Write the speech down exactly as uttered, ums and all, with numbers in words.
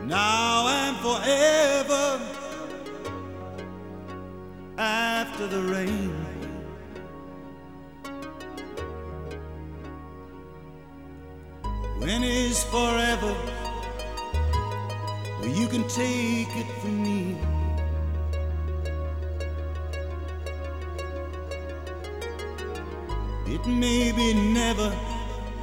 now and forever after the rain. When is forever? Well, you can take it from me. It may be never,